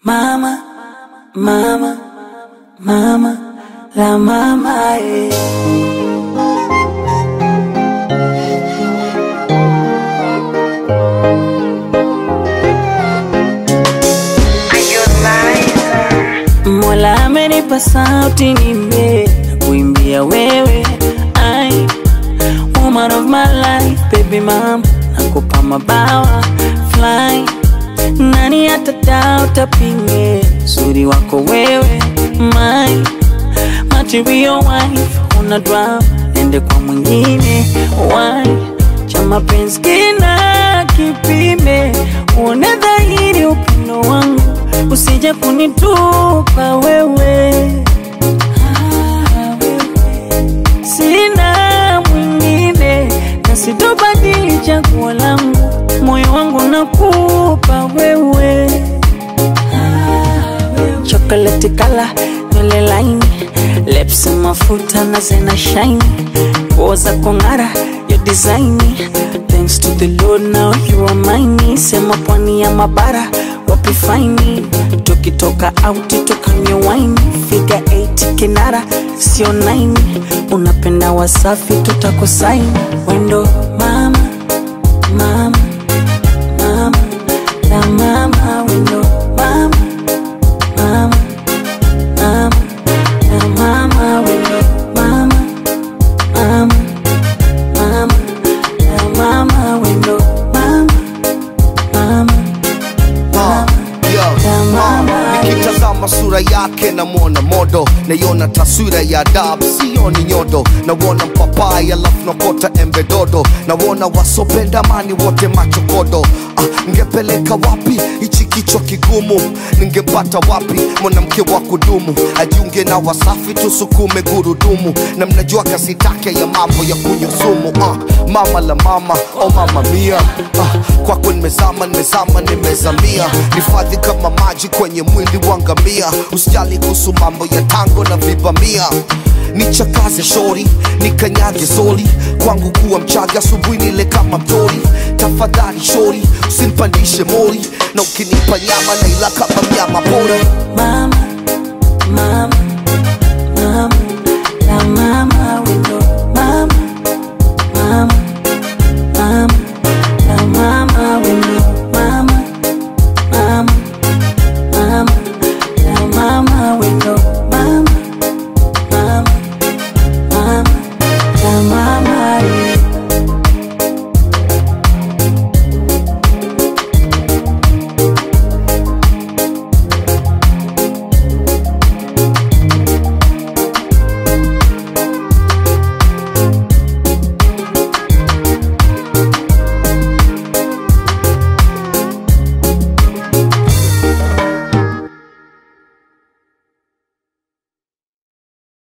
Mama, mama, mama, la mama, Mola amenipa sauti nime kuimbia wewe, I woman of my life, baby mama, nakupa mabawa fly. Nani atadauta pinge uzuri wako wewe, my material wife. Una drama nende kwa mwingine, why cha mapenzi kina kipime. Uone dhahiri upendo wangu, usije kunitupa wewe. Sina mwingine na sitobadili chaguo langu, moyo wangu nakupa wewe. Chocolate color, nywele laini, lips mafuta na zena shine, poza kongara, your design. Thanks to the Lord now you are mine. Sema pwani ya mabara, wapi fine. Tukitoka out tukanywe wine, figure 8 kinara, sio 9. Unapenda Wasafi tutakusaini. Wendo mama, mama, mama, la mama. Wendo mama, mama, mama, la mama. Wendo mama, mama, mama, la mama. Wendo mama, mama, nikitazama sura yake na muona modo, naiona taswira ya adabu sioni nyodo. Naona mpapai alafu nakota embe dodo, naona wasopenda amani wote machokodo. Ngepeleka wapi ichi kichwa kigumu, ningepata wapi mwanamke wa kudumu, ajiunge na Wasafi tusukume gurudumu. Na mnajua kasi take ya mambo ya kunywa sumu. Mama la mama, oh mama mia, kwako nimezama, nimezamia. Nifadhi kama maji kwenye mwili wangamia, usijali kuhusu mambo ya tango na vibamia. Nichakaze shori, nikanyage soli, kwangu kuwa mchaga asubuhi nile kama mtori. Tafadhali shori, usinipandishe mori, na ukinipa nyama na ila kama mnyama pori. Mama, mama,